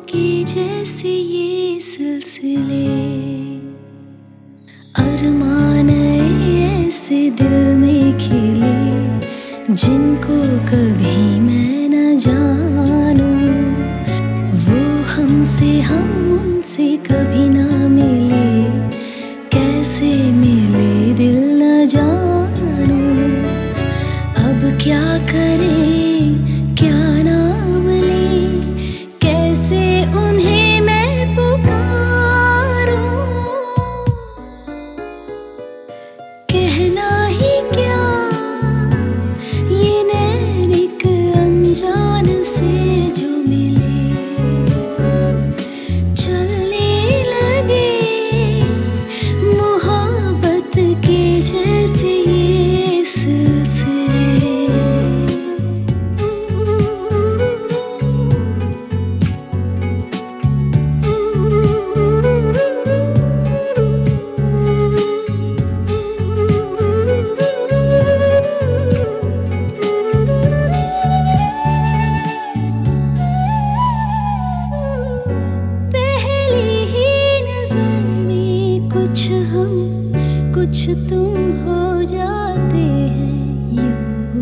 के जैसे ये सिलसिले, अरमान ऐसे दिल में खिले जिनको कभी मैं न जानूं। वो हमसे हम उनसे कभी ना मिले, कैसे मिले दिल न जानूं। अब क्या करें, क्या नाम लें, कैसे उन्हें मैं पुकारूं। कहना ही क्या ये नैन एक अनजान से जो मिले, चलने लगे मोहब्बत के जैसे ये सिलसिले। कुछ तुम हो जाते हैं यूं,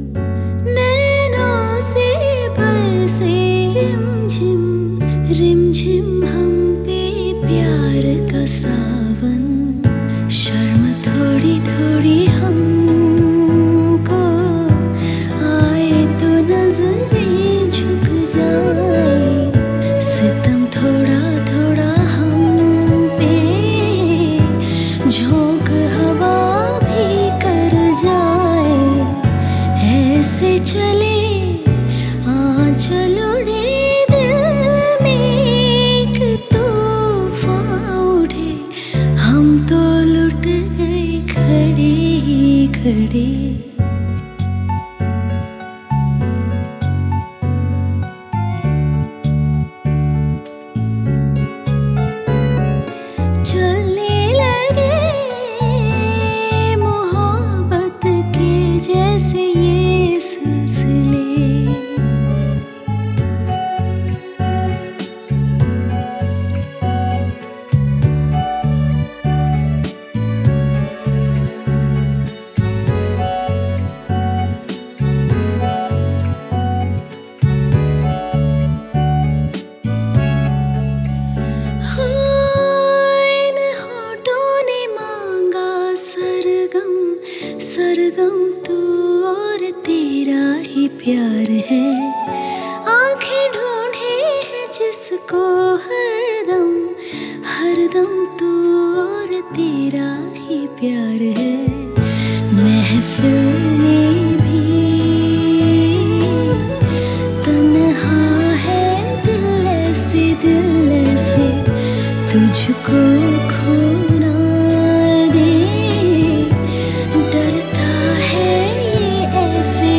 नैनों से बरसे रिमझिम रिमझिम हम पे प्यार का सावन। शर्म थोड़ी थोड़ी हमको आए तो नजरें झुक जाए, सितम थोड़ा थोड़ा हम पे झोंक हवा भी कर जाए। ऐसे चले आंचल उड़े दिल में एक तूफान उठे, हम तो लुट गए खड़े ही खड़े। चलने लगे मोहब्बत के जैसे ये सिलसिले। सरगम तू और तेरा ही प्यार है, आंखें ढूंढे है जिसको हरदम हरदम तू और तेरा ही प्यार है। महफिल में भी तन्हा है दिल से तुझको खोना दे।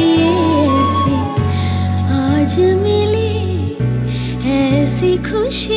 आज मिली ऐसी खुशी